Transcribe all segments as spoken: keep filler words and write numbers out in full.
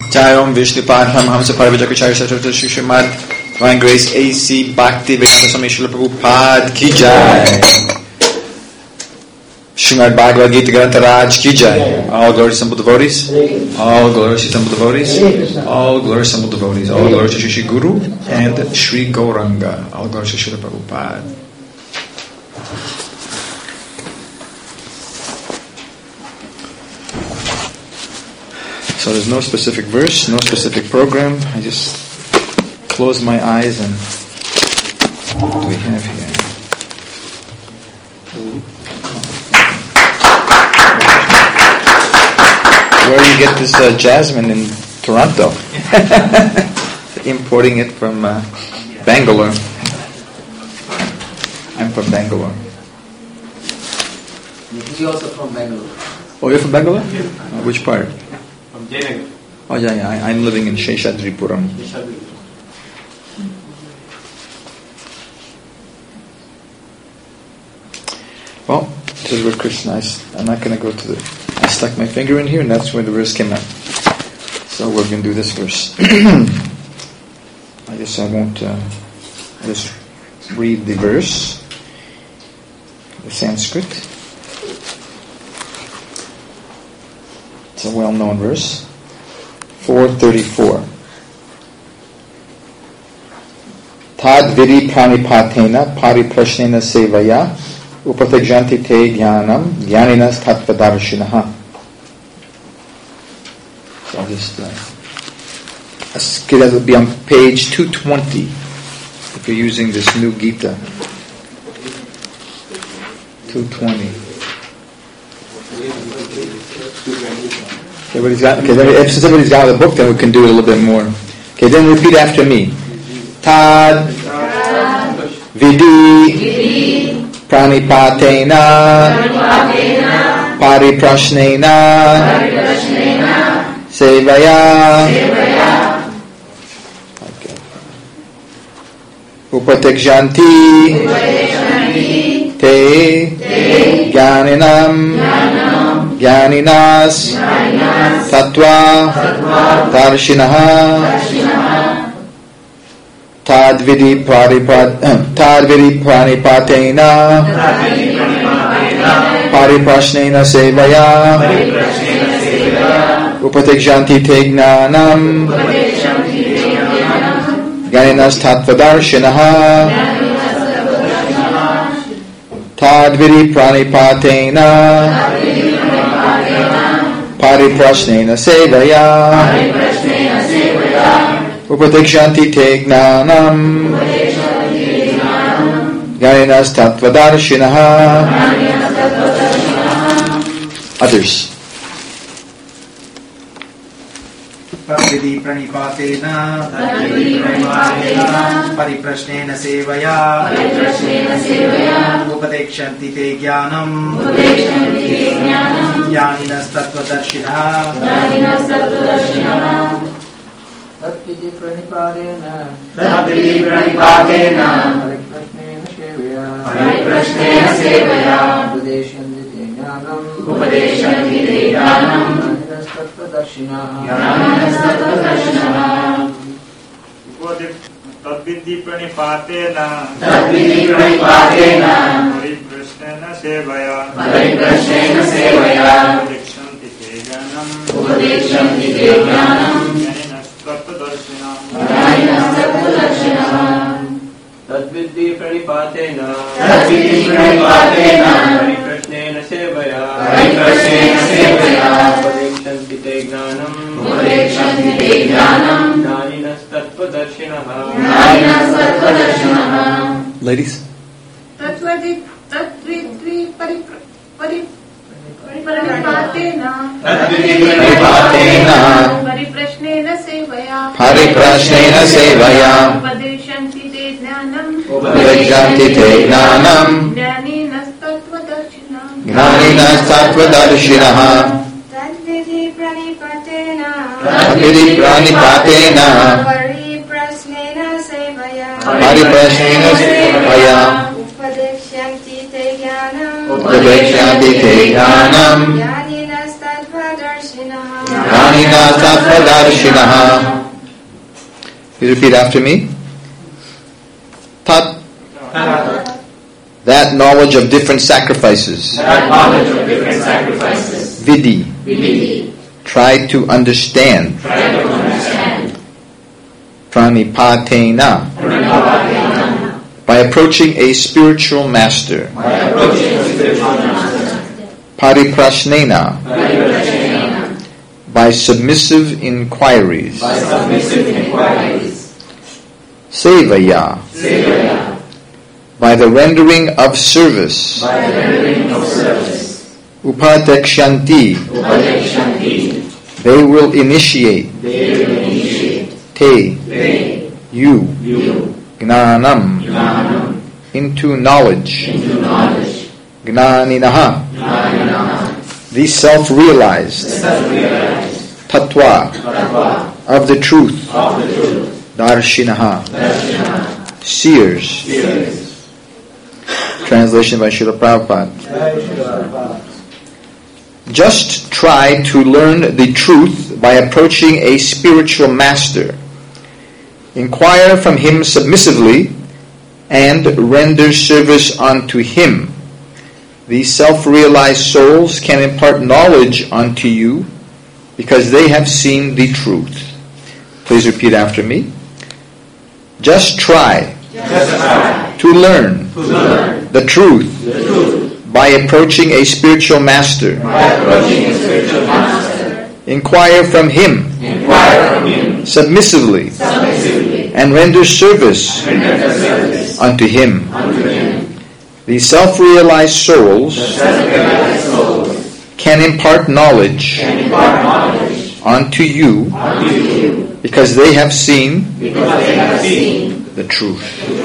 Jai Om Vishnu Padam Hamsa Parvajakacharia Sattva Srimad Divine Grace A C Bhakti Vedanta Swami Srila Prabhupada Ki Jai. Srimad Bhagavad Gita Grantha Raj Ki Jai. All glory to Simple Devotees. All glory to Simple Devotees. All glory to Simple Devotees. All glory to Shri Guru and Shri Gauranga. All glory to Srila Prabhupada. So there's no specific verse, no specific program. I just close my eyes and what do we have here? Where do you get this uh, jasmine in Toronto? Importing it from uh, Bangalore. I'm from Bangalore. He's also from Bangalore. Oh, you're from Bangalore? Yeah. Uh, which part? From Jayanagar. Oh yeah, yeah. I, I'm living in Sheshadripuram. Well, this is where Krishna is. I'm not going to go to the... I stuck my finger in here and that's where the verse came out. So we're going to do this verse. I guess I won't... Uh, just read the verse. The Sanskrit. It's a well-known verse. four thirty-four. Tad vidi pranipatena pariprashnena sevaya upatajanti te jnanam jnaninas tattvadarshinaha. So I'll just... Uh, that will be on page two twenty if you're using this new Gita. two twenty. Everybody's got, okay, then if somebody's got the book, then we can do it a little bit more. Okay, then repeat after me. Tad Vidi Pranipatena Pariprashnena Sevaya Okay. Upatekjanti Te Jnaninam Jnaninas Tattva Darshinaha Tadvidi Tadvidi Pranipatena Pariprashnena Sevaya Upatekjanti Te Jnanam Jnaninas Tattva Darshinaha Tadvidi Pranipatena Pariprashnena Sevaya Upatekshanti Te Jnanam Jnaninas Tattvadarshinaha. Others. Tadvidi pranipatena Pariprashnena Sevaya Upatekshanti Te Jnanam Jnaninas Tattvadarshinaha. Tadvidi pranipatena Tadvidi pranipatena Pariprashnena Sevaya Upadeshanti Te Jnanam Upadeshanti Te Jnanam Jnaninas Tattvadarshinaha. Tadvidi pranipatena Tadvidi pranipatena Pariprashnena Sevaya Pariprashnena Sevaya Upadekshanti Te Jnanam Upadeshanti Te Jnanam Jnaninas Tattvadarshinaha. Tadvidi pranipatena Tadvidi pranipatena Pariprashnena Sevaya Pariprashnena Sevaya Upadeshanti Te Jnanam Upadeshanti Te Jnanam Jnaninas Tattvadarshinaha. Ladies? Tatvadi Tatvidi Paripra Pari Paripatena Tadvidi pranipatena Pariprashnena Sevaya Pariprashnena Sevaya Upadeshanti Te Jnanam Upadekshanti Te Jnanam Jnaninas Tattvadarshina. Jnaninas Tattvadarshinaha. Tadvidi pranipatena Tadvidi pranipatena Pariprashnena Sevaya Pariprashnena Sevaya Upadekshanti Te Jnanam Upadekshanti Te Jnanam Jnaninas Tattvadarshinaha. Jnanina Tattvadarshinaha. You repeat after me. Tat. That knowledge of different sacrifices. That knowledge of different sacrifices. Vidhi. Vidhi. Try to understand. Try to understand. Pranipatena. Pranipatena. By approaching a spiritual master. By approaching a spiritual master. Pariprasnena. Pariprasnena. By submissive inquiries. By submissive inquiries. Sevaya. Sevaya. By the rendering of service. By the rendering of service. Upadekshanti. Upadekshanti. They will initiate. They will initiate. Te. They. You. You. Gnanam. Gnanam. Into knowledge. Into knowledge. Gnaninaha. Gnaninaha. The self-realized. Self-realized. Tattva. Tattva. Of the truth. Of the truth. Darshinaha. Darshinaha. Seers. Seers. Translation by Srila Prabhupada. Just try to learn the truth by approaching a spiritual master. Inquire from him submissively and render service unto him. These self-realized souls can impart knowledge unto you because they have seen the truth. Please repeat after me. Just try, Just try to learn, to learn the truth, the truth by approaching a spiritual master. by approaching a spiritual master. Inquire from him Inquire from him submissively submissively and render service and render service unto him. unto him. These self-realized souls Self-realized souls can impart knowledge can impart knowledge unto you unto you because they have seen because they have seen the truth.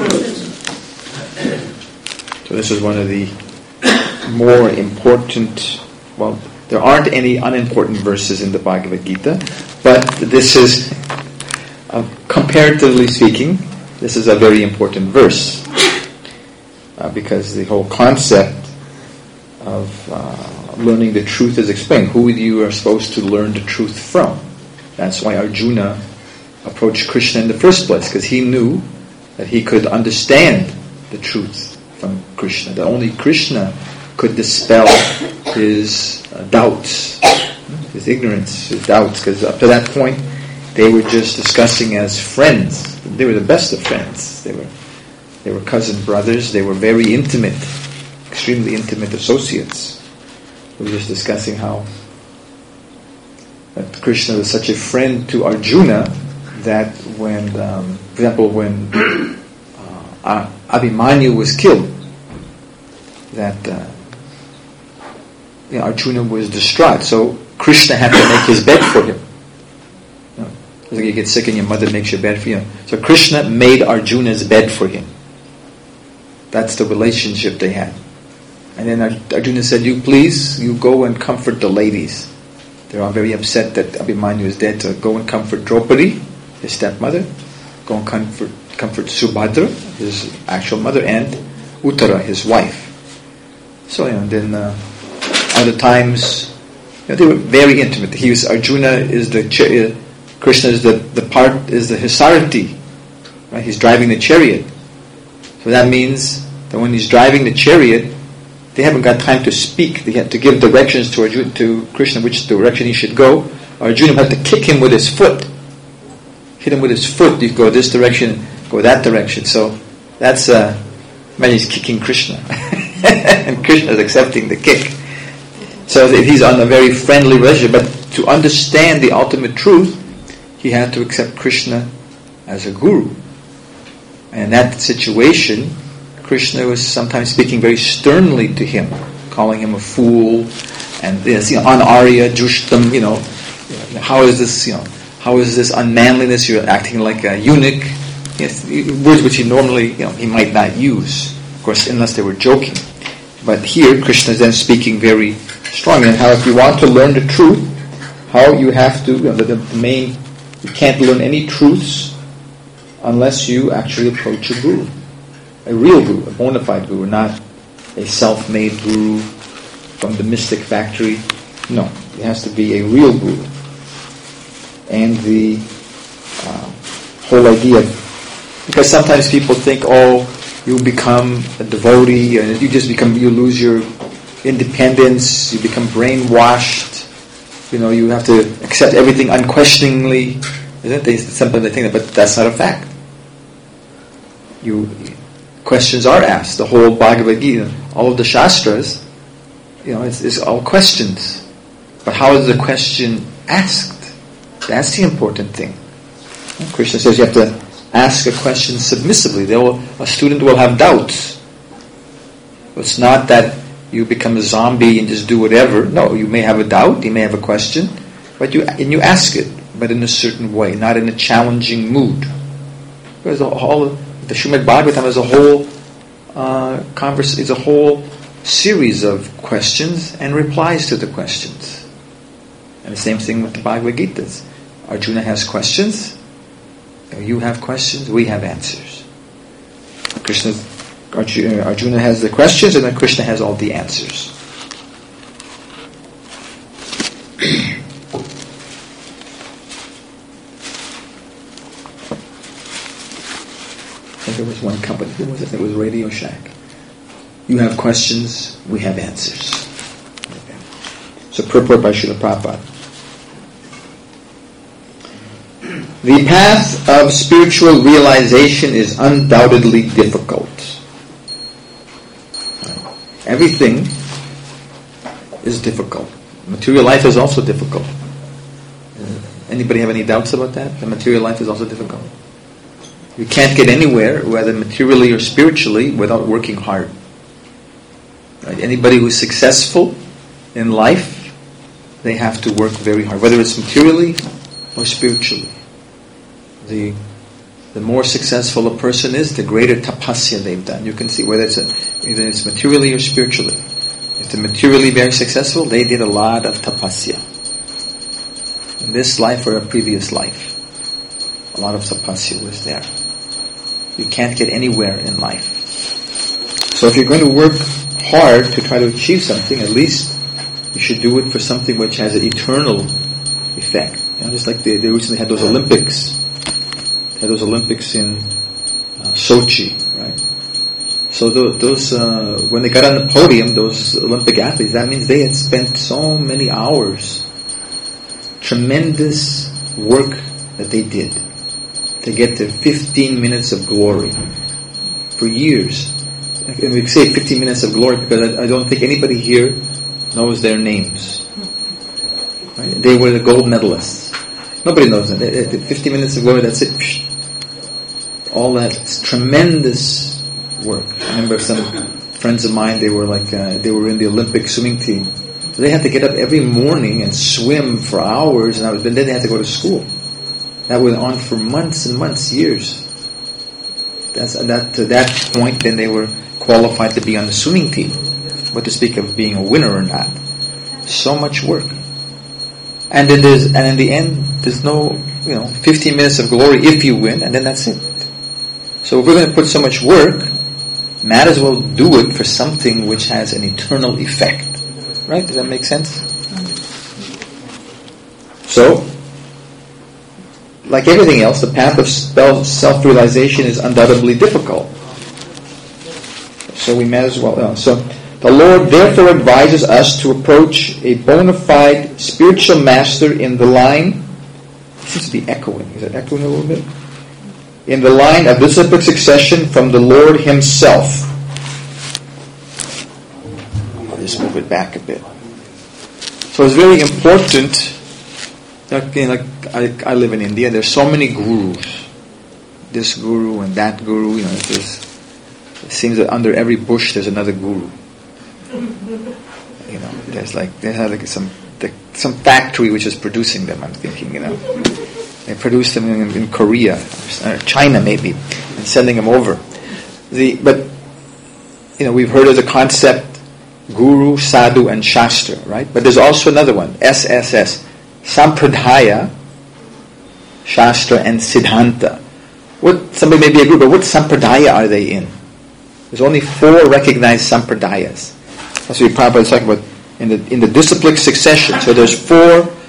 So this is one of the more important, well, there aren't any unimportant verses in the Bhagavad Gita, but this is, uh, comparatively speaking, this is a very important verse uh, because the whole concept of uh, learning the truth is explained. Who you are supposed to learn the truth from. That's why Arjuna approached Krishna in the first place, because he knew that he could understand the truth from Krishna. That only Krishna could dispel his uh, doubts, his ignorance, his doubts, because up to that point they were just discussing as friends. They were the best of friends. They were they were cousin brothers. They were very intimate, extremely intimate associates. We were just discussing how that Krishna was such a friend to Arjuna that when, um, for example, when uh, Abhimanyu was killed, that uh, you know, Arjuna was distraught. So Krishna had to make his bed for him. You know, it's like you get sick and your mother makes your bed for you. So Krishna made Arjuna's bed for him. That's the relationship they had. And then Arjuna said, "You please, you go and comfort the ladies. They're all very upset that Abhimanyu is dead. So go and comfort Draupadi, his stepmother. Go and comfort comfort Subhadra, his actual mother, and Uttara, his wife." So, you know, then uh, other times, you know, they were very intimate. He was Arjuna is the uh, Krishna is the, the part is the Hisarati, right? He's driving the chariot. So that means that when he's driving the chariot, they haven't got time to speak. They had to give directions to Arjuna, to Krishna, which direction he should go. Arjuna had to kick him with his foot. Hit him with his foot. You go this direction, go that direction. So that's uh, imagine he's kicking Krishna, and Krishna is accepting the kick. So he's on a very friendly relationship. But to understand the ultimate truth, he had to accept Krishna as a guru. And in that situation, Krishna was sometimes speaking very sternly to him, calling him a fool, and this, you know, anarya, jushtam, you know, how is this, you know, how is this unmanliness? You're acting like a eunuch. Yes, words which he normally, you know, he might not use, of course, unless they were joking. But here, Krishna is then speaking very strongly, and how if you want to learn the truth, how you have to, you know, the, the main, you can't learn any truths unless you actually approach a guru. A real guru, a bona fide guru, not a self-made guru from the mystic factory. No, it has to be a real guru. and the uh, whole idea of, because sometimes people think, oh, you become a devotee and you just become, you lose your independence, you become brainwashed, you know, you have to accept everything unquestioningly. Isn't they, sometimes they think that, but that's not a fact. You, questions are asked. The whole Bhagavad Gita, all of the Shastras, you know, it's, it's all questions. But how is the question asked? That's the important thing. Krishna says you have to ask a question submissively. They will, a student will have doubts. It's not that you become a zombie and just do whatever. No, you may have a doubt, you may have a question, but you and you ask it, but in a certain way, not in a challenging mood. Because the whole, the Srimad Bhagavatam is a whole uh, converse, is a whole series of questions and replies to the questions. And the same thing with the Bhagavad Gita. Arjuna has questions, you have questions, we have answers. Krishna, Arjuna, Arjuna has the questions, and then Krishna has all the answers. I think there was one company, who was it? It was Radio Shack. You have questions, we have answers. Okay. So purport by Srila Prabhupada. The path of spiritual realization is undoubtedly difficult. Everything is difficult. Material life is also difficult. Anybody have any doubts about that? The material life is also difficult. You can't get anywhere, whether materially or spiritually, without working hard. Right? Anybody who's successful in life, they have to work very hard, whether it's materially or spiritually. The the more successful a person is, the greater tapasya they've done. You can see whether it's a, either it's materially or spiritually. If they're materially very successful, they did a lot of tapasya. In this life or a previous life, a lot of tapasya was there. You can't get anywhere in life. So if you're going to work hard to try to achieve something, at least you should do it for something which has an eternal effect. You know, just like they, they recently had those Olympics. Had those Olympics in uh, Sochi, right? So those, those uh, when they got on the podium, those Olympic athletes, that means they had spent so many hours, tremendous work that they did to get to fifteen minutes of glory for years. And we say fifteen minutes of glory because I, I don't think anybody here knows their names. Right? They were the gold medalists. Nobody knows that. fifteen minutes of glory, that's it. All that tremendous work. I remember some friends of mine, they were like, uh, they were in the Olympic swimming team. So they had to get up every morning and swim for hours, and then they had to go to school. That went on for months and months, years. That's, that, to that point, then they were qualified to be on the swimming team. What to speak of being a winner or not. So much work. And then there's, and in the end, there's no, you know, fifteen minutes of glory if you win, and then that's it. So if we're going to put so much work, might as well do it for something which has an eternal effect. Right? Does that make sense? So, like everything else, the path of self-realization is undoubtedly difficult. So we might as well, uh, so the Lord therefore advises us to approach a bona fide spiritual master in the line, it seems to be echoing, is it echoing a little bit? In the line of disciplic succession from the Lord Himself. I'll just move it back a bit. So it's very important, like, you know, like I, I live in India, there's so many gurus. This guru and that guru, you know, there's, it seems that under every bush there's another guru. You know, there's like they have like some the, some factory which is producing them. I'm thinking, you know, they produce them in, in Korea or China maybe, and sending them over. The but you know we've heard of the concept Guru, Sadhu, and Shastra, right? But there's also another one, S S S, Sampradaya, Shastra, and Siddhanta. What somebody may be a guru, but what Sampradaya are they in? There's only four recognized Sampradayas. That's what Prabhupada is talking about in the in the disciplic succession. So there's four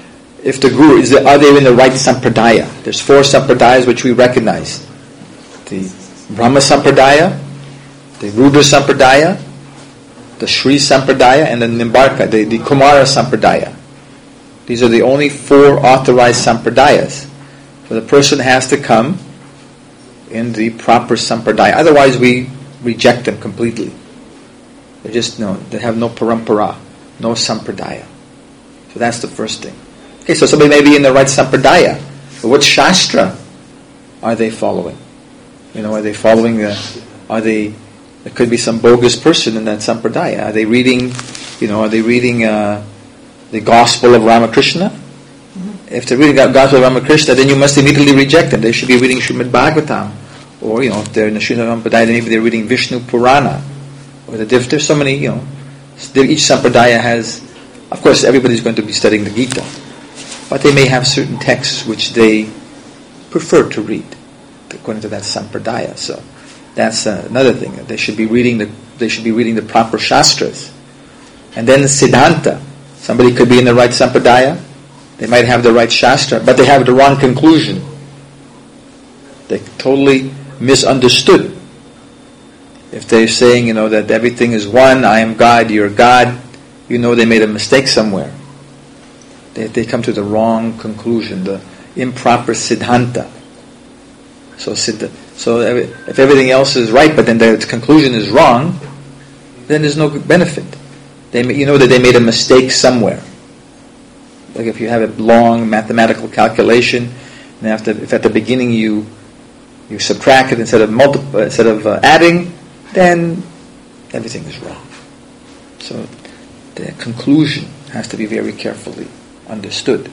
if the guru is, the, are they in the right sampradaya? There's four sampradayas which we recognize: the Brahma sampradaya, the Rudra sampradaya, the Sri sampradaya, and the Nimbarka, the, the Kumara sampradaya. These are the only four authorized sampradayas. So the person has to come in the proper sampradaya. Otherwise, we reject them completely. They just no, they have no parampara, no sampradaya. So that's the first thing. Okay, so somebody may be in the right sampradaya, but what shastra are they following? You know, are they following? The, are they? There could be some bogus person in that sampradaya. Are they reading? You know, are they reading uh, the Gospel of Ramakrishna? Mm-hmm. If they're reading the Gospel of Ramakrishna, then you must immediately reject them. They should be reading Srimad Bhagavatam, or you know, if they're in the Srimad Sampradaya, then maybe they're reading Vishnu Purana, or the there's so many. You know, each sampradaya has. Of course, everybody's going to be studying the Gita, but they may have certain texts which they prefer to read according to that sampradaya. So that's uh, another thing. They should be reading the they should be reading the proper shastras, and then the Siddhanta. Somebody could be in the right sampradaya. They might have the right shastra, but they have the wrong conclusion. They totally misunderstood. If they're saying, you know, that everything is one, I am God, you're God, you know they made a mistake somewhere. They, they come to the wrong conclusion, the improper siddhanta. So, so if everything else is right, but then the conclusion is wrong, then there's no benefit. They, you know that they made a mistake somewhere. Like if you have a long mathematical calculation, and after, if at the beginning you you subtract it instead of multiply, instead of uh, adding, then everything is wrong. So the conclusion has to be very carefully understood.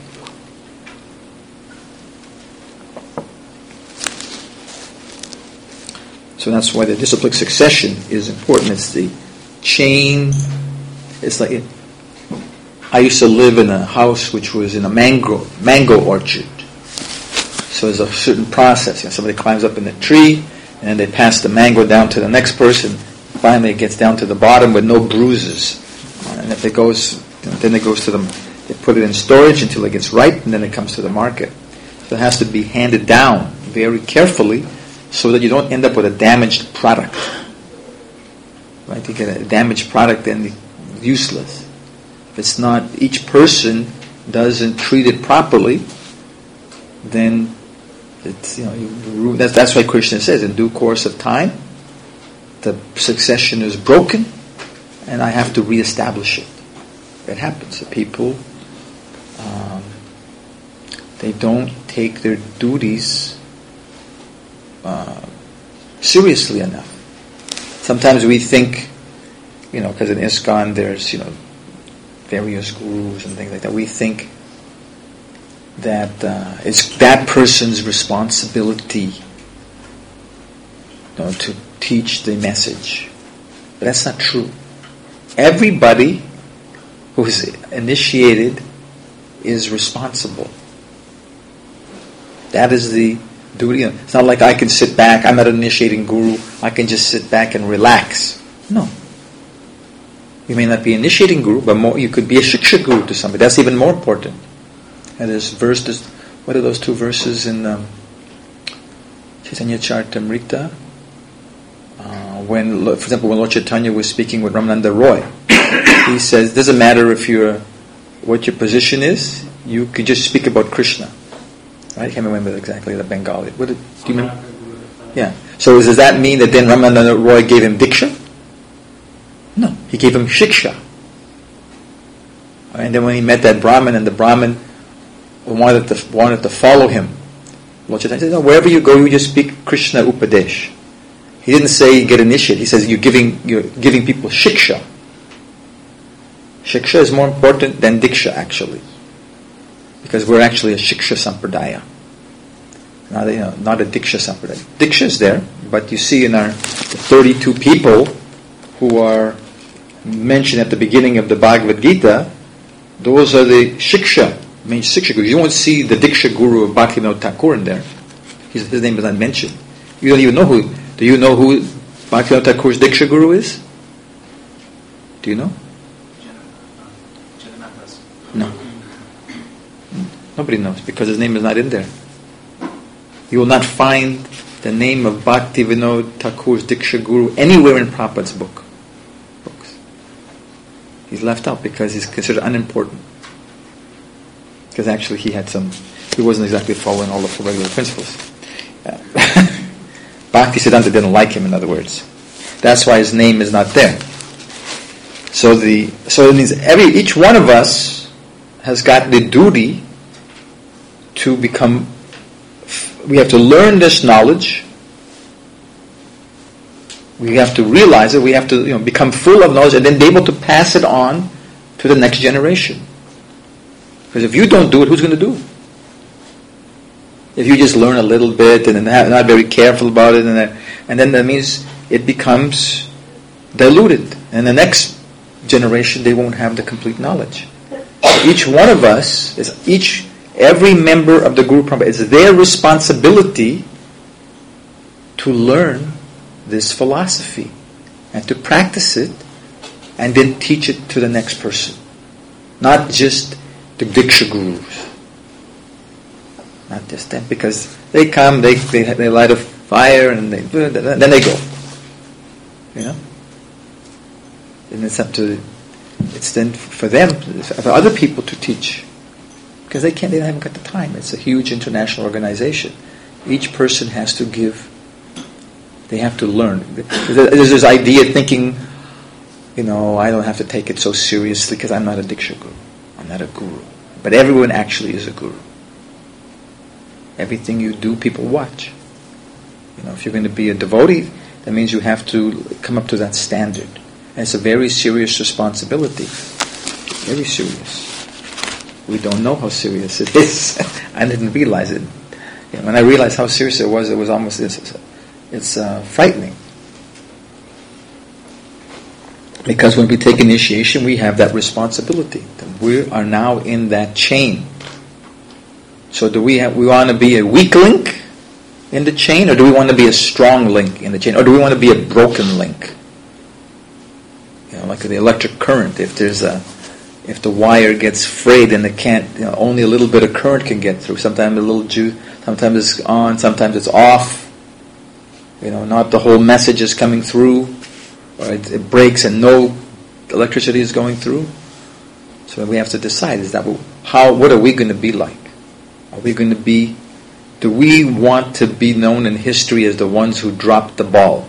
So that's why the disciplic succession is important. It's the chain. It's like it, I used to live in a house which was in a mango mango orchard. So there's a certain process. You know, somebody climbs up in the tree, and then they pass the mango down to the next person. Finally, it gets down to the bottom with no bruises. And if it goes, you know, then it goes to them. They put it in storage until it gets ripe, and then it comes to the market. So it has to be handed down very carefully, so that you don't end up with a damaged product. Right? You get a damaged product, then useless. If it's not, each person doesn't treat it properly, then it's, you know, you, that's, that's why Krishna says, in due course of time, the succession is broken, and I have to reestablish it. It happens. The people, um, they don't take their duties uh, seriously enough. Sometimes we think, you know, because in ISKCON there's, you know, various gurus and things like that, we think that uh, it's that person's responsibility, you know, to teach the message. But that's not true. Everybody who is initiated is responsible. That is the duty. It's not like I can sit back, I'm not an initiating guru, I can just sit back and relax. No. You may not be initiating guru, but more, you could be a shiksha guru to somebody. That's even more important. And this verse, this, what are those two verses in um, Chaitanya Charitamrita? Uh, when, for example, when Lord Chaitanya was speaking with Ramananda Roy, he says, it doesn't matter if you're, what your position is, you can just speak about Krishna. Right? I can't remember exactly the Bengali. What did, do you remember? Yeah. So does that mean that then Ramananda Roy gave him diksha? No. He gave him shiksha. And then when he met that Brahmin, and the Brahmin wanted to, wanted to follow him, Lord Chaitanya said, no, wherever you go, you just speak Krishna Upadesh. He didn't say get initiated. He says you're giving, you're giving people shiksha. Shiksha is more important than diksha, actually. Because we're actually a shiksha sampradaya. Not a, you know, not a diksha sampradaya. Diksha is there, but you see in our thirty-two people who are mentioned at the beginning of the Bhagavad Gita, those are the shiksha, main shiksha gurus. You won't see the diksha guru of Bhaktivinoda Thakur in there. His, his name is not mentioned. You don't even know who. Do you know who Bhaktivinoda Thakur's diksha guru is? Do you know? No. Nobody knows, because his name is not in there. You will not find the name of Bhaktivinoda Thakur's Diksha Guru anywhere in Prabhupada's book. books. He's left out because he's considered unimportant. Because actually he had some, he wasn't exactly following all the regular principles. Uh, Bhakti Siddhanta didn't like him, in other words. That's why his name is not there. So the so it means every each one of us has got the duty to become. We have to learn this knowledge. We have to realize it. We have to, you know, become full of knowledge and then be able to pass it on to the next generation. Because if you don't do it, who's going to do it? If you just learn a little bit and then not very careful about it, and then, and then that means it becomes diluted. And the next generation, they won't have the complete knowledge. Each one of us, is each, every member of the Guru Parampara, it's their responsibility to learn this philosophy and to practice it and then teach it to the next person. Not just the Diksha Gurus. Not just them, because they come, they they, they light a fire, and they then they go. You know, and it's up to it's then for them, for other people to teach, because they can't, they haven't got the time. It's a huge international organization. Each person has to give. They have to learn. There's this idea thinking, you know, I don't have to take it so seriously because I'm not a Diksha Guru. I'm not a guru. But everyone actually is a guru. Everything you do, people watch. You know, if you're going to be a devotee, that means you have to come up to that standard. And it's a very serious responsibility. Very serious. We don't know how serious it is. I didn't realize it. You know, when I realized how serious it was, it was almost, it's, it's uh, frightening. Because when we take initiation, we have that responsibility. We are now in that chain. So do we have, we want to be a weak link in the chain, or do we want to be a strong link in the chain, or do we want to be a broken link? You know, like the electric current. If there's a, if the wire gets frayed and it can't, you know, only a little bit of current can get through. Sometimes a little juice, sometimes it's on, sometimes it's off. You know, not the whole message is coming through. Or it, it breaks and no electricity is going through. So we have to decide: is that how? What are we going to be like? Are we going to be? Do we want to be known in history as the ones who dropped the ball?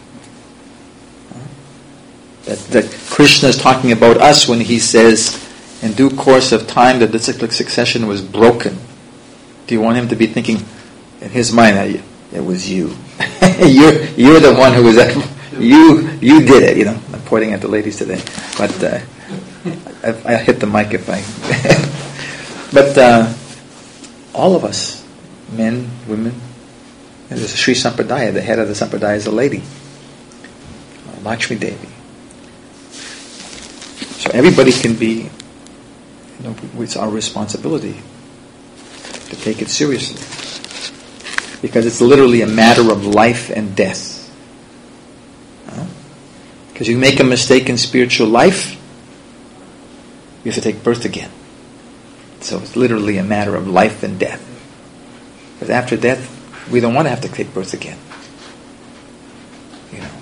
That, that Krishna is talking about us when he says, "In due course of time, that the cyclic succession was broken." Do you want him to be thinking in his mind, "It was you. you're you're the one who was at." You you did it, you know. I'm pointing at the ladies today, but uh, I, I hit the mic if I. But uh, all of us, men, women, and there's a Sri Sampradaya. The head of the Sampradaya is a lady, Lakshmi Devi. So everybody can be. You know, it's our responsibility to take it seriously, because it's literally a matter of life and death. Because you make a mistake in spiritual life, you have to take birth again. So it's literally a matter of life and death. Because after death, we don't want to have to take birth again. You know.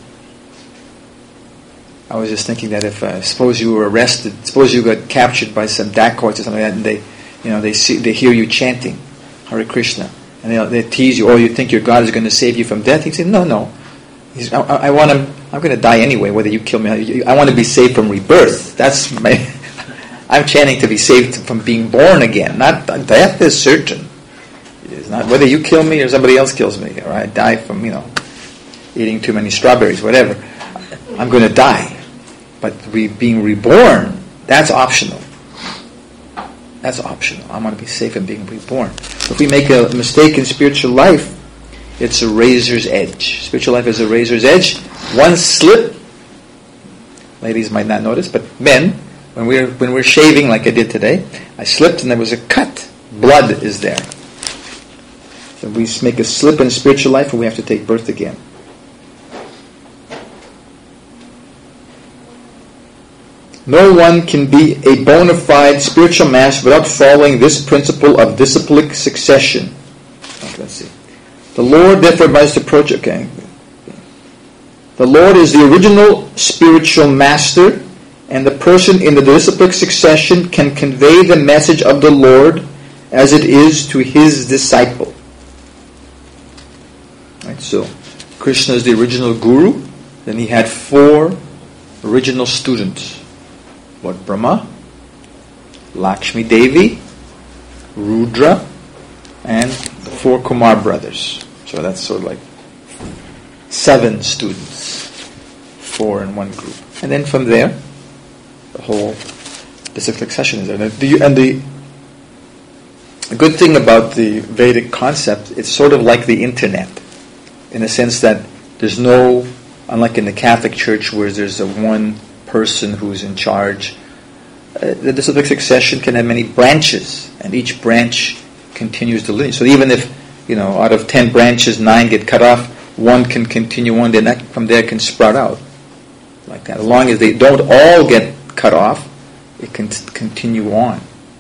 I was just thinking that if, uh, suppose you were arrested, suppose you got captured by some dacoits or something like that, and they, you know, they see, they hear you chanting Hare Krishna, and they they tease you, oh, you think your God is going to save you from death? You say, no, no. He's, I, I want to. I'm going to die anyway, whether you kill me. I want to be saved from rebirth. That's my. I'm chanting to be saved from being born again. Not death is certain. It's not whether you kill me or somebody else kills me, or I die from, you know, eating too many strawberries, whatever. I'm going to die, but re, being reborn, that's optional. That's optional. I want to be safe from being reborn. If we make a mistake in spiritual life, it's a razor's edge. Spiritual life is a razor's edge. One slip, ladies might not notice, but men, when we're when we're shaving like I did today, I slipped and there was a cut. Blood is there. So we make a slip in spiritual life and we have to take birth again. No one can be a bona fide spiritual master without following this principle of disciplic succession. Okay, let's see. The Lord therefore advises to approach, okay. The Lord is the original spiritual master, and the person in the disciplic succession can convey the message of the Lord as it is to his disciple. Right, so, Krishna is the original guru, then he had four original students. What? Brahma, Lakshmi Devi, Rudra, and the four Kumar brothers. So that's sort of like seven students, four in one group. And then from there, the whole disciplic succession is there. And the, and the the good thing about the Vedic concept, it's sort of like the internet, in the sense that there's no, unlike in the Catholic Church where there's a one person who's in charge, uh, the disciplic succession can have many branches, and each branch continues the lineage. So even if, you know, out of ten branches, nine get cut off, one can continue on, then that from there can sprout out like that. As long as they don't all get cut off, it can t- continue on.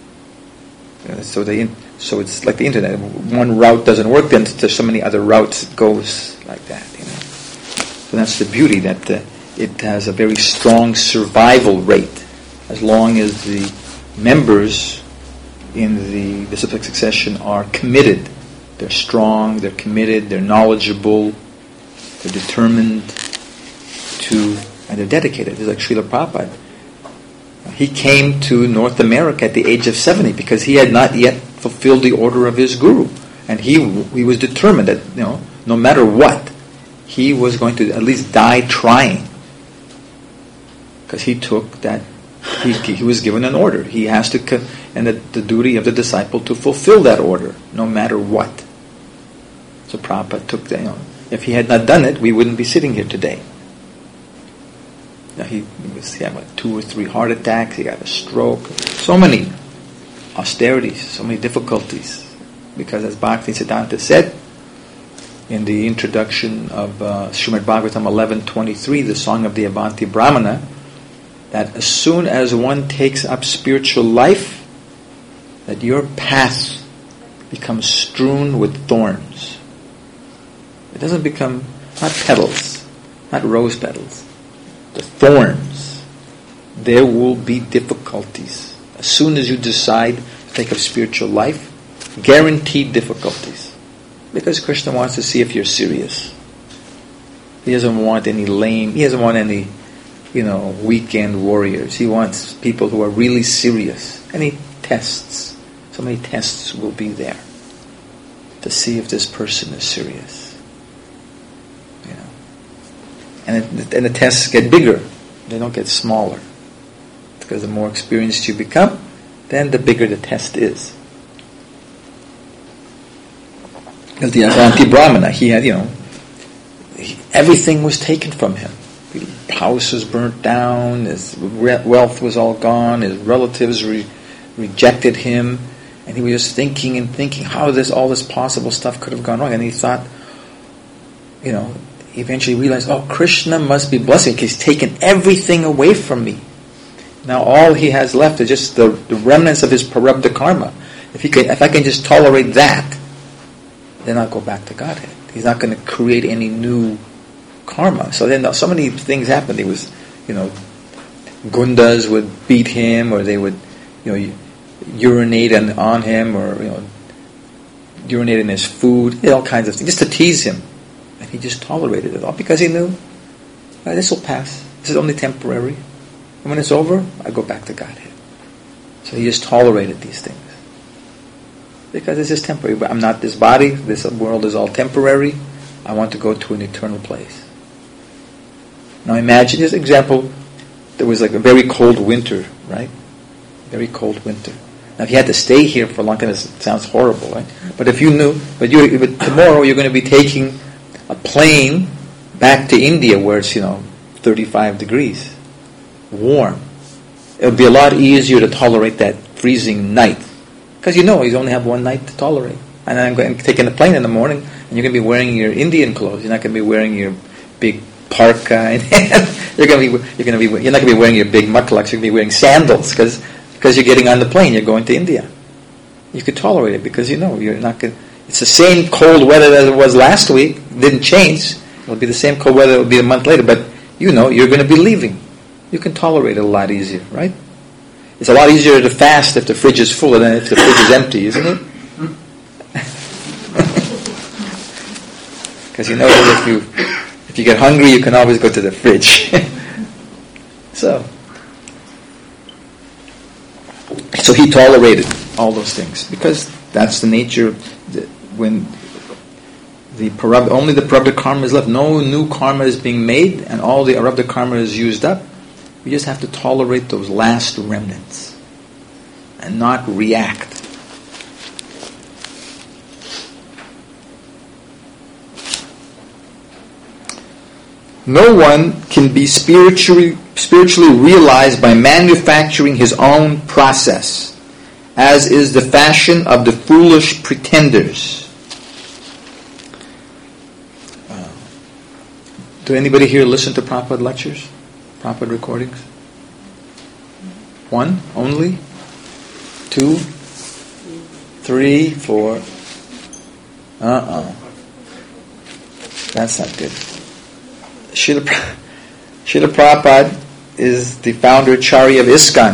Uh, so they, so it's like the internet. One route doesn't work, then there's so many other routes it goes like that. You know, so that's the beauty, that uh, it has a very strong survival rate as long as the members in the disciplic succession are committed. They're strong, they're committed, they're knowledgeable, they're determined to, and they're dedicated. It's like Srila Prabhupada. He came to North America at the age of seventy because he had not yet fulfilled the order of his guru. And he he was determined that, you know, no matter what, he was going to at least die trying. Because he took that, he, he was given an order. He has to, co- and the, the duty of the disciple to fulfill that order, no matter what. So Prabhupada took that, you know, if he had not done it, we wouldn't be sitting here today. Now he, he, was, he had what, two or three heart attacks, he got a stroke, so many austerities, so many difficulties. Because as Bhakti-Siddhanta said in the introduction of uh, Srimad Bhagavatam eleven twenty-three, the song of the Avanti Brahmana, that as soon as one takes up spiritual life, that your path becomes strewn with thorns. It doesn't become, not petals, not rose petals, the thorns. There will be difficulties. As soon as you decide to take up spiritual life, guaranteed difficulties. Because Krishna wants to see if you're serious. He doesn't want any lame, he doesn't want any, you know, weekend warriors. He wants people who are really serious. And he tests. So many tests will be there to see if this person is serious. You know, and it, and the tests get bigger. They don't get smaller. Because the more experienced you become, then the bigger the test is. Because the Avanti Brahmana, he had, you know, he, everything was taken from him. His house was burnt down, his re- wealth was all gone, his relatives re- rejected him, and he was just thinking and thinking how this all this possible stuff could have gone wrong. And he thought, you know, he eventually realized, oh, Krishna must be blessing because he's taken everything away from me. Now all he has left is just the, the remnants of his prarabdha karma. If he can, if I can just tolerate that, then I'll go back to Godhead. He's not going to create any new karma. So then so many things happened. He was, you know, gundas would beat him, or they would, you know, urinate on, on him, or, you know, urinate in his food, all kinds of things, just to tease him. And he just tolerated it all because he knew, oh, this will pass. This is only temporary. And when it's over, I go back to Godhead. So he just tolerated these things. Because this is temporary. But I'm not this body. This world is all temporary. I want to go to an eternal place. Now imagine, just an example, there was like a very cold winter, right? Very cold winter. Now if you had to stay here for a long time, it sounds horrible, right? But if you knew, but, you, but tomorrow you're going to be taking a plane back to India where it's, you know, thirty-five degrees, warm. It would be a lot easier to tolerate that freezing night. Because you know you only have one night to tolerate. And I'm going taking a plane in the morning, and you're going to be wearing your Indian clothes. You're not going to be wearing your big parka, and you're going to be you're going to be you're not going to be wearing your big mucklucks. You're going to be wearing sandals because because you're getting on the plane. You're going to India. You could tolerate it because you know you're not going. It's the same cold weather as it was last week. It didn't change. It'll be the same cold weather. It'll be a month later. But you know you're going to be leaving. You can tolerate it a lot easier, right? It's a lot easier to fast if the fridge is full than if the fridge is empty, isn't it? Because you know that if you if you get hungry, you can always go to the fridge. so, so he tolerated all those things because that's the nature. The, when the parab- only the prarabdha karma is left, no new karma is being made, and all the arabdha karma is used up. We just have to tolerate those last remnants and not react. No one can be spiritually spiritually realized by manufacturing his own process, as is the fashion of the foolish pretenders. Uh, do anybody here listen to Prabhupada lectures? Prabhupada recordings? One? Only? Two? Three? Four? Uh-uh. That's not good. Srila Srila Prabhupada is the founder Charya of ISKCON.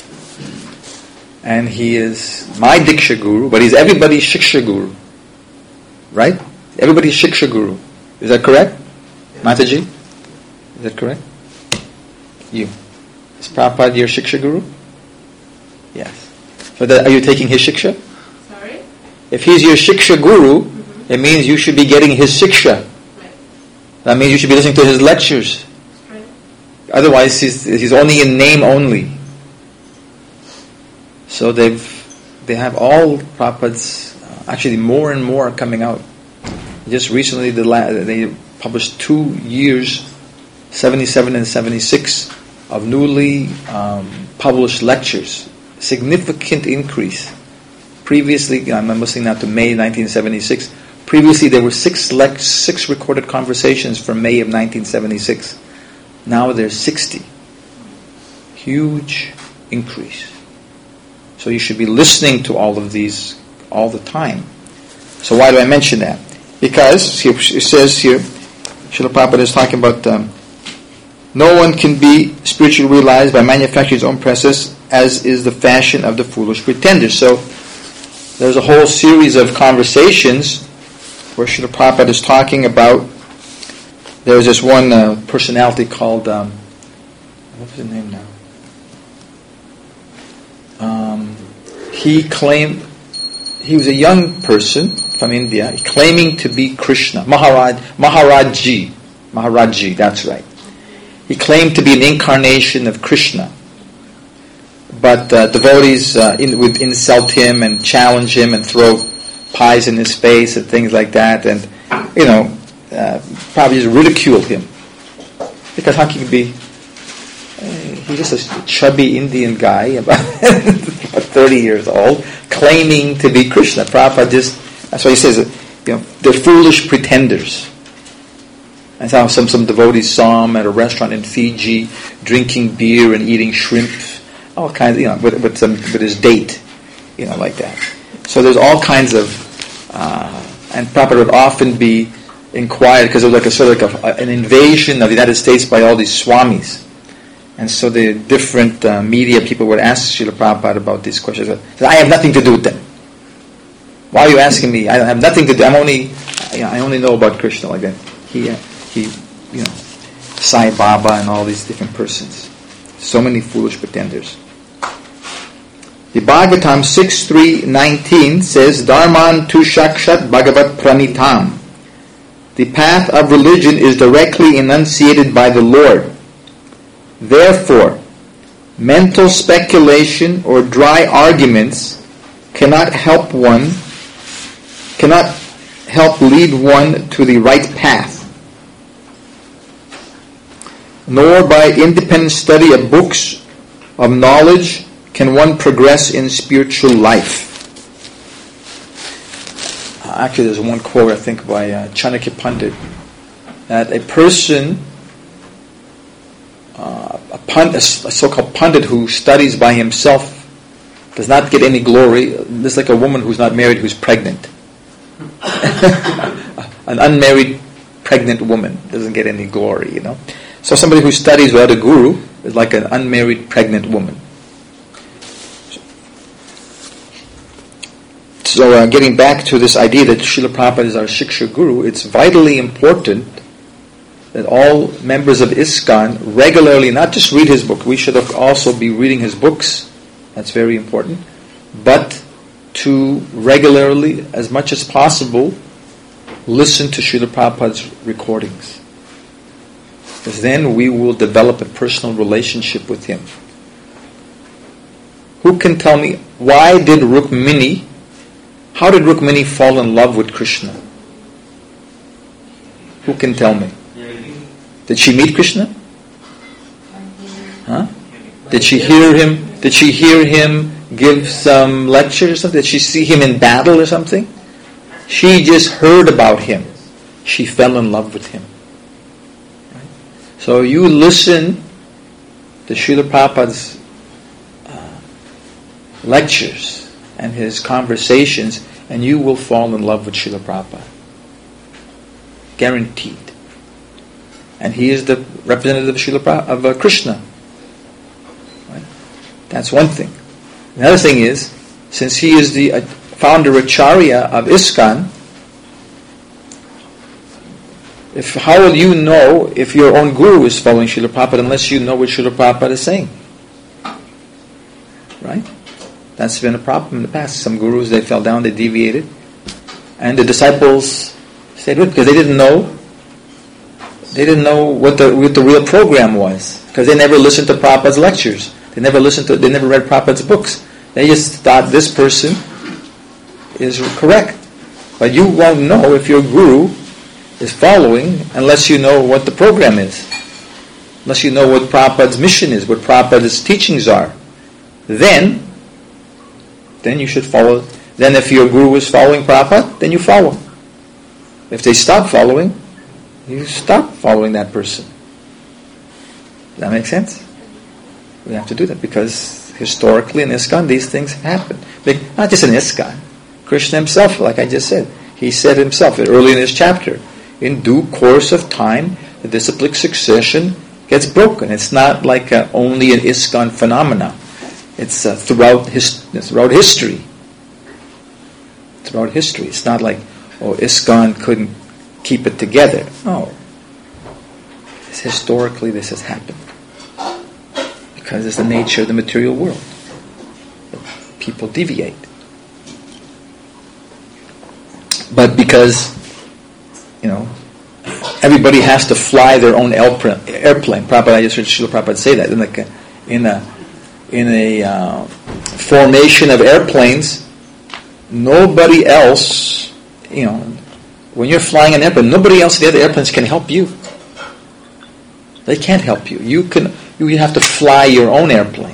And he is my Diksha Guru, but he's everybody's Shiksha Guru. Right? Everybody's Shiksha Guru. Is that correct? Mataji? Is that correct? You. Is Prabhupada your Shiksha Guru? Yes. So that, are you taking his Shiksha? Sorry? If he's your Shiksha Guru, mm-hmm. it means you should be getting his Shiksha. Right. That means you should be listening to his lectures. Right. Otherwise, he's, he's only in name only. So they've they have all Prabhupada's, uh, actually more and more are coming out. Just recently the la- they published two years, seventy-seven and seventy-six, of newly um, published lectures. Significant increase. Previously, I'm listening now to May nineteen seventy-six. Previously there were six lec- six recorded conversations from May of nineteen seventy-six. Now there's sixty. Huge increase. So you should be listening to all of these all the time. So why do I mention that? Because here, it says here, Srila Prabhupada is talking about um, no one can be spiritually realized by manufacturing his own process, as is the fashion of the foolish pretenders. So there's a whole series of conversations where Srila Prabhupada is talking about. There's this one uh, personality called um, what's his name now? Um, he claimed he was a young person from India, claiming to be Krishna, Maharaj, Maharajji, Maharajji. That's right. He claimed to be an incarnation of Krishna, but uh, devotees uh, in, would insult him and challenge him and throw pies in his face and things like that, and you know, uh, probably just ridicule him because how can he be? He's just a chubby Indian guy, about thirty years old, claiming to be Krishna. Prabhupada just, that's why he says, you know, they're foolish pretenders. That's how some, some devotees saw him at a restaurant in Fiji, drinking beer and eating shrimp, all kinds, you know, with, with, some, with his date, you know, like that. So there's all kinds of, uh, and Prabhupada would often be inquired, because it was like a sort of like a, an invasion of the United States by all these swamis. And so the different uh, media people would ask Srila Prabhupada about these questions. I have nothing to do with them. Why are you asking me? I have nothing to do. I'm only, you know, I only know about Krishna like that. He, uh, he, you know, Sai Baba and all these different persons. So many foolish pretenders. The Bhagavatam six three nineteen says, Dharman tu shakshat bhagavat pranitam. The path of religion is directly enunciated by the Lord. Therefore, mental speculation or dry arguments cannot help one, cannot help lead one to the right path. Nor by independent study of books of knowledge can one progress in spiritual life. Uh, actually, there's one quote, I think, by uh, Chanakya Pandit, that a person pund, a so-called pundit who studies by himself does not get any glory. This is like a woman who's not married who's pregnant. An unmarried pregnant woman doesn't get any glory, you know. So somebody who studies without a guru is like an unmarried pregnant woman. So uh, getting back to this idea that Srila Prabhupada is our Shiksha Guru, it's vitally important that all members of ISKCON regularly not just read his book, we should also be reading his books, that's very important, but to regularly, as much as possible, listen to Srila Prabhupada's recordings. Because then we will develop a personal relationship with him. Who can tell me, why did Rukmini, how did Rukmini fall in love with Krishna? Who can tell me? Did she meet Krishna? Huh? Did she hear him? Did she hear him give some lecture or something? Did she see him in battle or something? She just heard about him. She fell in love with him. Right? So you listen to Srila Prabhupada's uh, lectures and his conversations, and you will fall in love with Srila Prabhupada. Guaranteed. And he is the representative of Srila Prabhupada, of uh, Krishna. Right? That's one thing. Another thing is, since he is the uh, founder Acharya of ISKCON, if, how will you know if your own guru is following Srila Prabhupada unless you know what Srila Prabhupada is saying? Right? That's been a problem in the past. Some gurus, they fell down, they deviated. And the disciples stayed with because they didn't know they didn't know what the what the real program was. Because they never listened to Prabhupada's lectures. They never listened to they never read Prabhupada's books. They just thought this person is correct. But you won't know if your guru is following unless you know what the program is. Unless you know what Prabhupada's mission is, what Prabhupada's teachings are. Then then you should follow. Then if your guru is following Prabhupada, then you follow. If they stop following, you stop following that person. Does that make sense? We have to do that because historically in ISKCON these things happen. Not just in ISKCON. Krishna himself, like I just said, he said himself early in this chapter, in due course of time, the disciplic succession gets broken. It's not like a, only an ISKCON phenomena. It's uh, throughout his, throughout history. Throughout history. It's not like, oh, ISKCON couldn't keep it together. No. It's historically this has happened. Because it's the nature of the material world. People deviate. But because, you know, everybody has to fly their own airplane. airplane. Prabhupada, I just heard Srila Prabhupada say that. In, like a, in a in a uh, formation of airplanes, nobody else, you know, when you're flying an airplane, nobody else in the other airplanes can help you. They can't help you. You can. You have to fly your own airplane.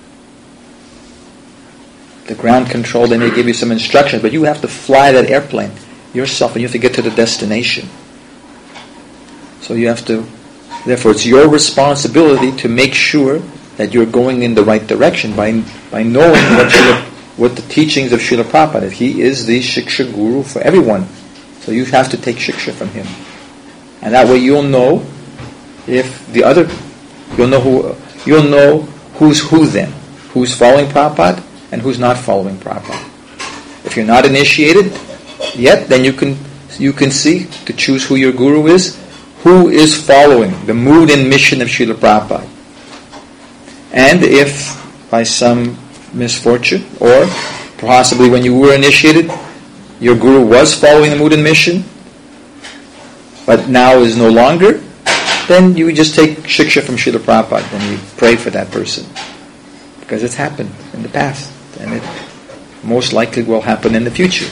The ground control, they may give you some instructions, but you have to fly that airplane yourself, and you have to get to the destination. So you have to, therefore it's your responsibility to make sure that you're going in the right direction by by knowing what Srila, what the teachings of Srila Prabhupada, that he is the Shiksha Guru for everyone. So you have to take Shiksha from him. And that way you'll know if the other, you'll know who, you'll know who's who then. Who's following Prabhupada and who's not following Prabhupada. If you're not initiated yet, then you can you can see to choose who your guru is, who is following the mood and mission of Srila Prabhupada. And if by some misfortune, or possibly when you were initiated, your guru was following the mood and mission, but now is no longer, then you just take Shiksha from Srila Prabhupada and you pray for that person. Because it's happened in the past, and it most likely will happen in the future.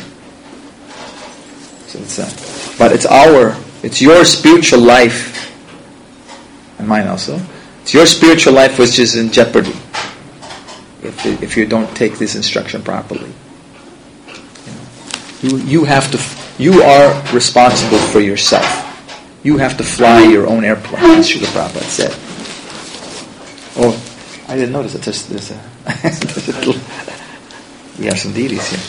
So it's uh, but it's our, it's your spiritual life, and mine also. It's your spiritual life which is in jeopardy if if you don't take this instruction properly. You know, you, you have to. You are responsible for yourself. You have to fly your own airplane, as Srila Prabhupada said. Oh, I didn't notice it. There's, there's a, there's a little, we have some deities here.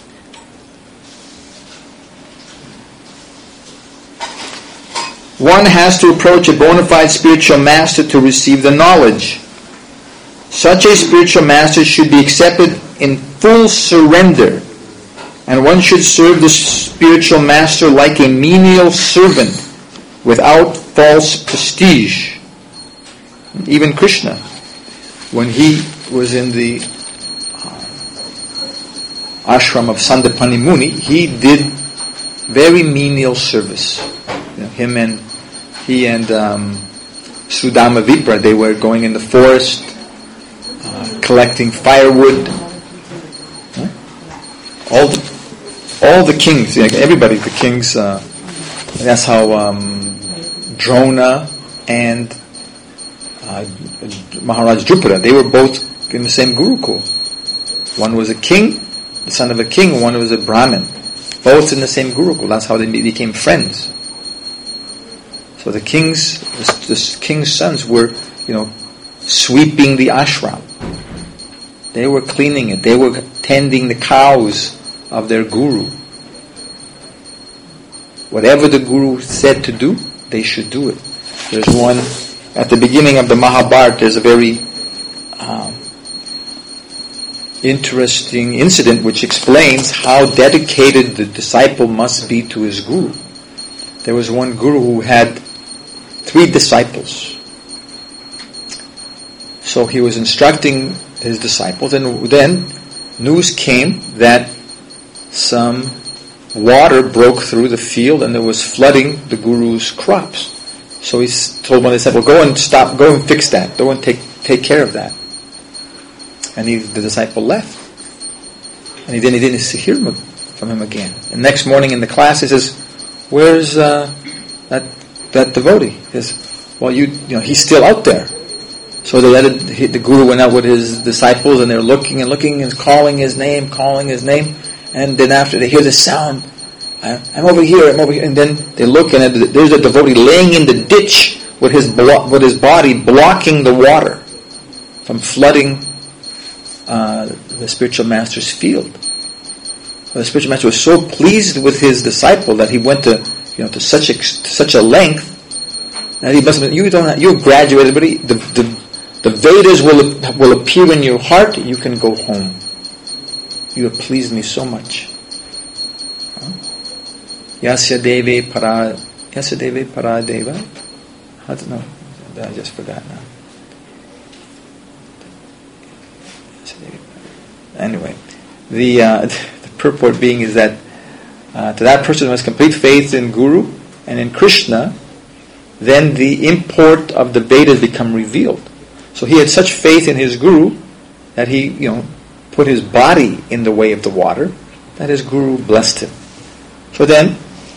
One has to approach a bona fide spiritual master to receive the knowledge. Such a spiritual master should be accepted in full surrender, and one should serve the spiritual master like a menial servant, without false prestige. Even Krishna, when he was in the ashram of Sandipani Muni, he did very menial service. You know, him and he and um, Sudama Vipra, they were going in the forest, uh, collecting firewood. Huh? All the all the kings, like everybody, the kings. Uh, that's how um, Drona and uh, Maharaj Drupada, they were both in the same Gurukul. One was a king, the son of a king. One was a Brahmin. Both in the same Gurukul. That's how they became friends. So the kings, the king's sons were, you know, sweeping the ashram. They were cleaning it. They were tending the cows of their guru. Whatever the guru said to do, they should do it. There's one, at the beginning of the Mahabharata, there's a very um, interesting incident which explains how dedicated the disciple must be to his guru. There was one guru who had three disciples. So he was instructing his disciples, and then news came that some water broke through the field and it was flooding the guru's crops. So he told one of his disciples, go and stop, go and fix that. Go and take take care of that. And he, the disciple left. And he didn't, he didn't hear from him again. And next morning in the class he says, where's uh, that that devotee? He says, well, you, you know, he's still out there. So they let it, the guru went out with his disciples and they're looking and looking and calling his name, calling his name. And then after they hear the sound, I'm over here, I'm over here. And then they look and there's a devotee laying in the ditch with his blo- with his body blocking the water from flooding uh, the spiritual master's field. The spiritual master was so pleased with his disciple that he went to, you know, to such a, to such a length that he must have been, you don't have, you graduated, but he, the, the the Vedas will will appear in your heart. You can go home. You have pleased me so much. Yasya deve para Yasya deve para deva. How to know? I just forgot now. Anyway, the uh, the purport being is that uh, to that person who has complete faith in Guru and in Krishna, then the import of the Vedas become revealed. So he had such faith in his Guru that he, you know, put his body in the way of the water, that his Guru blessed him. So then,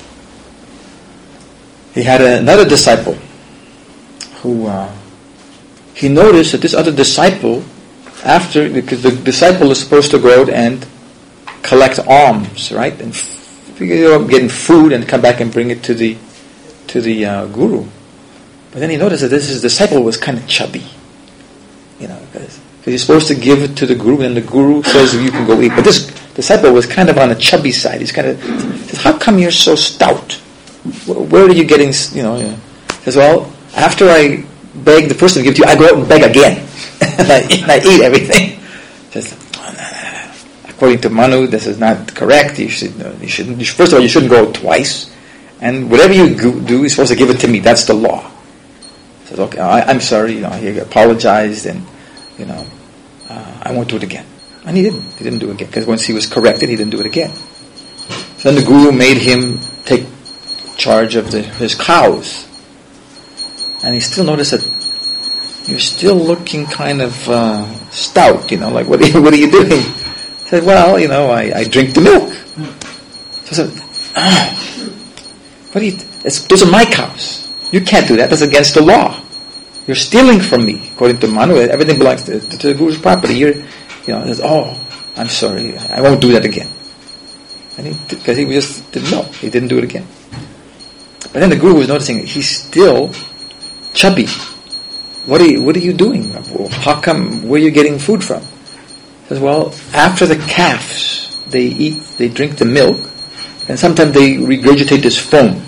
he had another disciple who, uh, he noticed that this other disciple, after, because the disciple is supposed to go out and collect alms, right? And figure out getting food and come back and bring it to the, to the uh, Guru. But then he noticed that this his disciple was kind of chubby. You know, because he's supposed to give it to the Guru, and the Guru says you can go eat. But this disciple was kind of on the chubby side. He's kind of says, "How come you're so stout? Where are you getting?" You know, yeah. He says, "Well, after I beg the person to give it to you, I go out and beg again, and, I eat, and I eat everything." He says, oh, no, no, no. According to Manu, this is not correct. You should, you shouldn't. You should, first of all, you shouldn't go out twice, and whatever you do, you're supposed to give it to me. That's the law. He says, "Okay, I, I'm sorry." You know, he apologized and. You know, uh, I won't do it again. And he didn't. He didn't do it again. Because once he was corrected, he didn't do it again. So then the Guru made him take charge of the, his cows. And he still noticed that you're still looking kind of uh, stout, you know, like, what are you, what are you doing? He said, well, you know, I, I drink the milk. So I said, ah, what are you, it's, those are my cows. You can't do that. That's against the law. You're stealing from me, according to Manu. Everything belongs to, to the Guru's property. You're, you know, says, oh, I'm sorry. I won't do that again. And he, because he just didn't know. He didn't do it again. But then the Guru was noticing that he's still chubby. what are you, what are you doing? How come, where are you getting food from? He says, well, after the calves, they eat, they drink the milk, and sometimes they regurgitate this foam.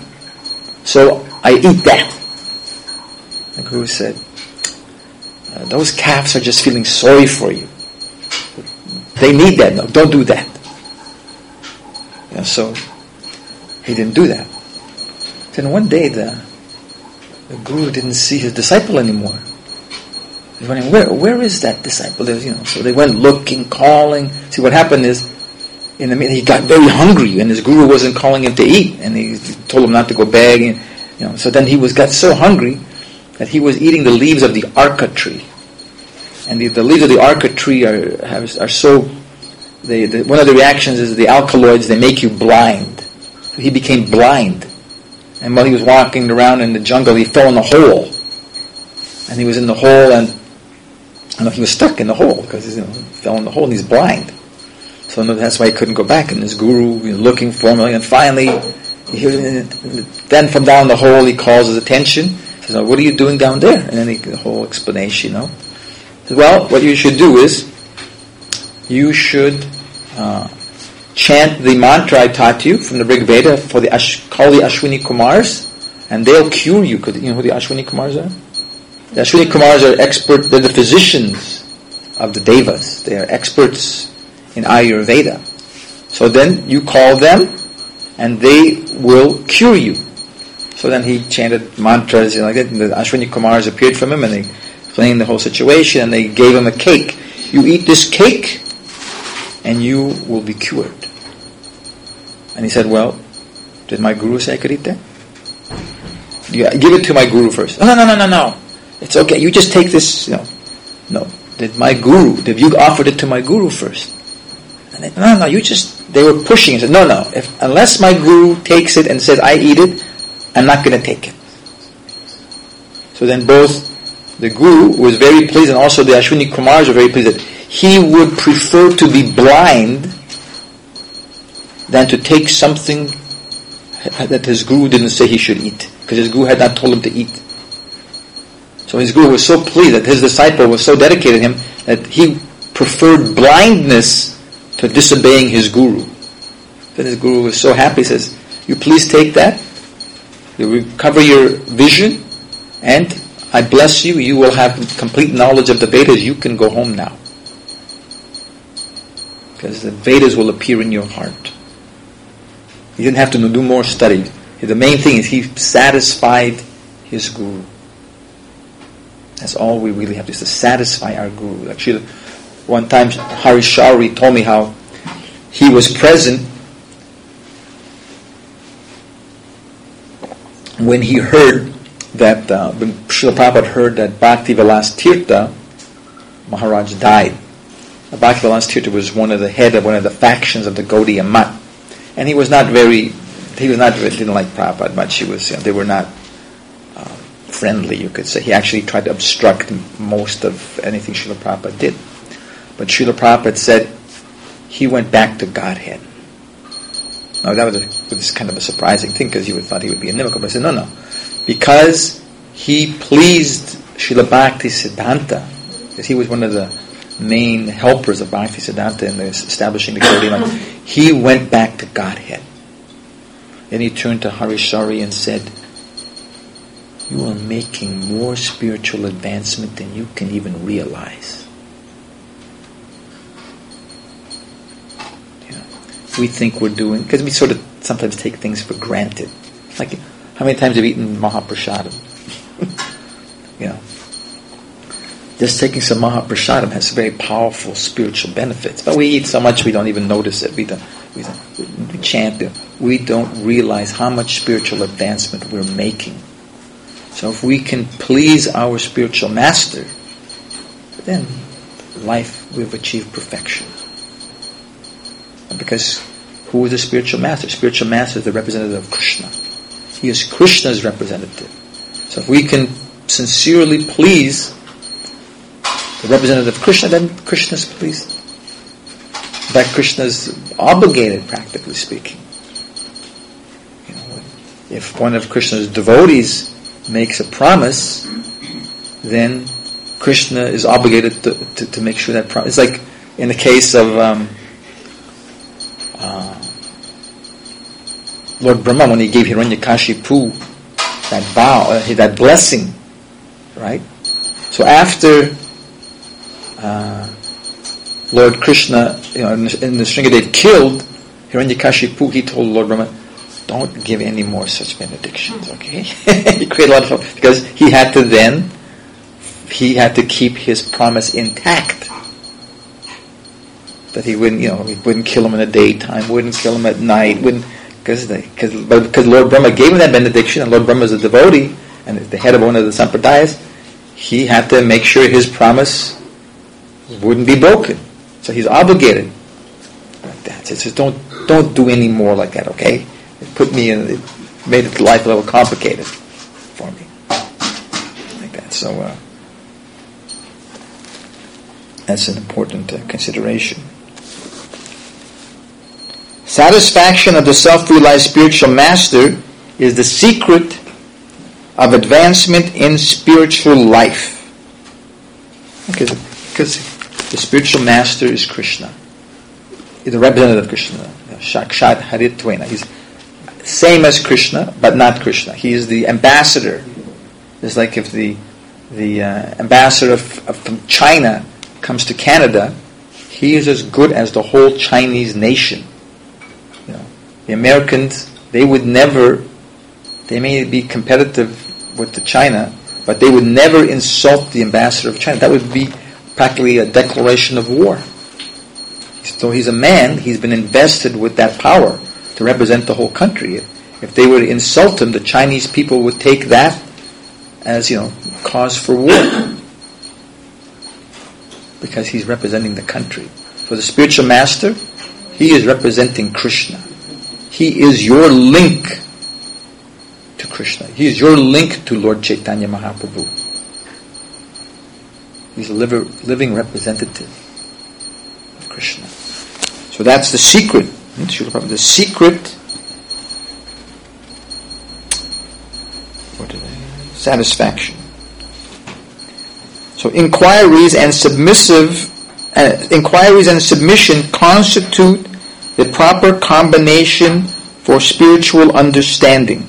So I eat that. The Guru said, uh, those calves are just feeling sorry for you. They need that. No, don't do that. You know, so he didn't do that. Then one day the the Guru didn't see his disciple anymore. He went, where where is that disciple? There's, you know, so they went looking, calling. See, what happened is, in the he got very hungry, and his Guru wasn't calling him to eat, and he told him not to go beg. And, you know, so then he was got so hungry that he was eating the leaves of the arka tree, and the, the leaves of the arka tree are have, are so. They, the, one of the reactions is the alkaloids. They make you blind. So he became blind, and while he was walking around in the jungle, he fell in a hole, and he was in the hole, and I know he was stuck in the hole because you know, he fell in the hole, and he's blind. So that's why he couldn't go back. And his Guru, you know, looking for him, and finally, he, then from down the hole, he calls his attention. He says, "What are you doing down there?" And then he, the whole explanation, you know. He says, well, what you should do is, you should uh, chant the mantra I taught you from the Rig Veda for the Ash, call the Ashwini Kumars, and they'll cure you. You know who the Ashwini Kumars are? The Ashwini Kumars are expert. They're the physicians of the Devas. They are experts in Ayurveda. So then you call them, and they will cure you. So then he chanted mantras, you know, like that, and the Ashwini Kumars appeared from him, and they explained the whole situation, and they gave him a cake. You eat this cake, and you will be cured. And he said, well, did my Guru say I could eat that? Yeah, give it to my Guru first. No, no, no, no, no. It's okay. You just take this. You know. No. Did my Guru, did you offered it to my Guru first? And they, no, no, you just, they were pushing and said, no, no. If, unless my Guru takes it and says, I eat it, I'm not going to take it. So then both the Guru was very pleased, and also the Ashwini Kumars were very pleased that he would prefer to be blind than to take something that his Guru didn't say he should eat, because his Guru had not told him to eat. So his Guru was so pleased that his disciple was so dedicated to him that he preferred blindness to disobeying his Guru. Then his Guru was so happy, he says, you please take that, you recover your vision, and I bless you, you will have complete knowledge of the Vedas, you can go home now. Because the Vedas will appear in your heart. He didn't have to do more study. The main thing is he satisfied his Guru. That's all we really have to do, is to satisfy our Guru. Actually, one time Hari Shauri told me how he was present when he heard that, uh, when Srila Prabhupada heard that Bhakti Vilas Tirtha Maharaj died. Bhakti Vilas Tirtha was one of the head of one of the factions of the Gaudiya Math. And he was not very, he was not, didn't like Prabhupada much. He was, you know, they were not uh, friendly, you could say. He actually tried to obstruct most of anything Srila Prabhupada did. But Srila Prabhupada said he went back to Godhead. Now that was, a, was kind of a surprising thing, because you would thought he would be a Nimaka. But I said, no, no. Because he pleased Srila Bhakti Siddhanta, because he was one of the main helpers of Bhakti Siddhanta in the establishing the Gaudiya Math, he went back to Godhead. Then he turned to Hari Shauri and said, you are making more spiritual advancement than you can even realize. You know, we think we're doing, because we sort of sometimes take things for granted. Like, how many times have you eaten Mahaprasadam? You know, just taking some Mahaprasadam has very powerful spiritual benefits. But we eat so much we don't even notice it. We don't, we, don't, we chant it. We don't realize how much spiritual advancement we're making. So if we can please our spiritual master, then life we've achieved perfection. Because who is the spiritual master? Spiritual master is the representative of Krishna. He is Krishna's representative. So if we can sincerely please the representative of Krishna, then Krishna is pleased. In fact, Krishna is obligated, practically speaking. You know, if one of Krishna's devotees makes a promise then Krishna is obligated to, to, to make sure that promise. It's like in the case of um, uh, Lord Brahma when he gave Hiranyakashipu that vow, uh, that blessing, right? So after uh, Lord Krishna, you know, in the, in the Sringadev killed Hiranyakashipu, he told Lord Brahma, don't give any more such benedictions, okay? He created a lot of trouble because he had to then, he had to keep his promise intact. That he wouldn't, you know, he wouldn't kill him in the daytime, wouldn't kill him at night, wouldn't, because because because Lord Brahma gave him that benediction, and Lord Brahma is a devotee and the head of one of the sampradayas, he had to make sure his promise wouldn't be broken. So he's obligated like that. So it says, don't don't do any more like that, okay? It put me in, it made life a little complicated for me, like that. So uh, that's an important uh, consideration. Satisfaction of the self-realized spiritual master is the secret of advancement in spiritual life. Because, because the spiritual master is Krishna. He's the representative of Krishna. Shakshat Haritvena. He's same as Krishna, but not Krishna. He is the ambassador. It's like if the the uh, ambassador of, of, from China comes to Canada, he is as good as the whole Chinese nation. You know, the Americans, they would never, they may be competitive with the China, but they would never insult the ambassador of China. That would be practically a declaration of war. So he's a man, he's been invested with that power to represent the whole country. If they were to insult him, the Chinese people would take that as, you know, cause for war. Because he's representing the country. For the spiritual master, he is representing Krishna. He is your link to Krishna. He is your link to Lord Chaitanya Mahaprabhu. He's a living representative of Krishna. So that's the secret. The secret, what did I, satisfaction. So inquiries and submissive, uh, inquiries and submission constitute the proper combination for spiritual understanding.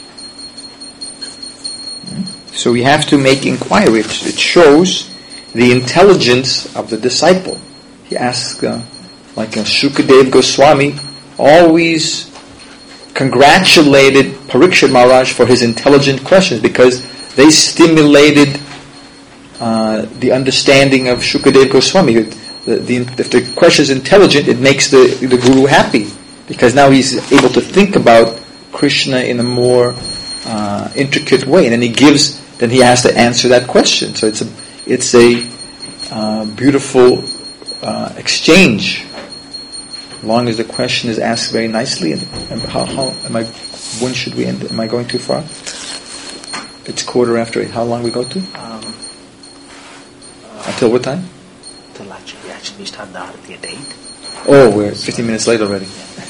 So we have to make inquiry. It shows the intelligence of the disciple. He asks, uh, like uh, Shukadev Goswami always congratulated Parikshit Maharaj for his intelligent questions because they stimulated uh, the understanding of Shukadev Goswami. The, the, if the question is intelligent, it makes the, the guru happy because now he's able to think about Krishna in a more uh, intricate way, and then he gives, then he has to answer that question. So it's a it's a uh, beautiful uh, exchange. As long as the question is asked very nicely, and, and how, how am I? When should we end? Am I going too far? It's quarter after eight. How long we go to? Um, uh, Until what time? Till actually, actually we start the Arati at eight. Oh, we're fifteen minutes late already.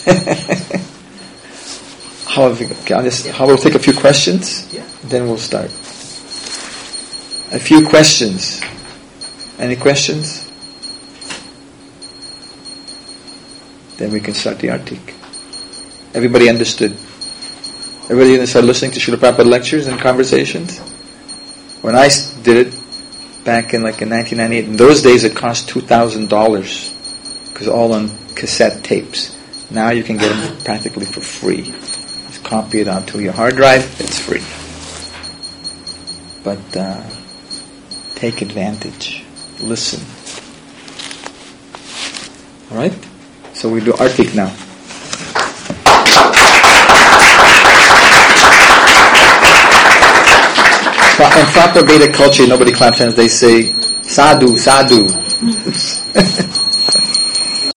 how have we? Okay, I'll just. How we'll take a few questions. Yeah. Then we'll start. A few questions. Any questions? Then we can start the artik. Everybody understood? Everybody going to start listening to Srila Prabhupada lectures and conversations? When I did it back in like in nineteen ninety-eight, in those days it cost two thousand dollars because all on cassette tapes. Now you can get them practically for free. Just copy it onto your hard drive, it's free. But uh, take advantage. Listen. Alright? So we do artik now. In proper Vedic culture, nobody claps hands. They say sadhu, sadhu.